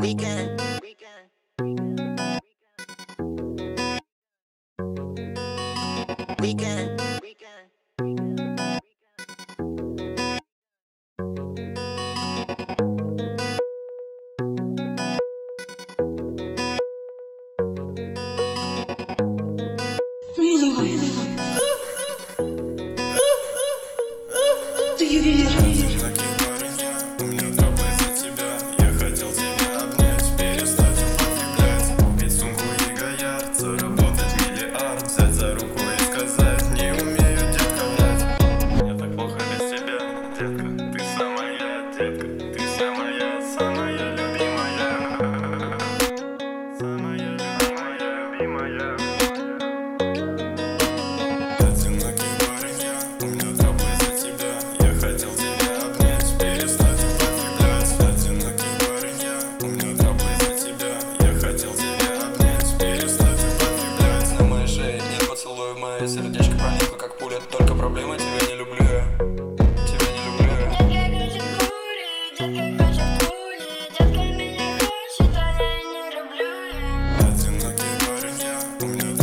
Weekend. Weekend. Ты ювелир. У меня трапы за тебя. Я хотел тебя обнять, перестать употреблять, купить сумку и гоярд, заработать миллиард, взять за руку и сказать: не умею, детка, врать. Мне так плохо без тебя, детка. Ты самая, детка. Ты самая любимая. Самая любимая. Одинокий парень я, у меня трапы за тебя. Я хотел тебя обнять, перестать употреблять. Одинокий парень я, у меня трапы за тебя. Я хотел тебя обнять, перестать употреблять. На моей шее нет поцелуев, мое сердечко проникло как пуля. Только проблема, тебя не люблю я. Тебя не люблю я. Одинокий парень я, у меня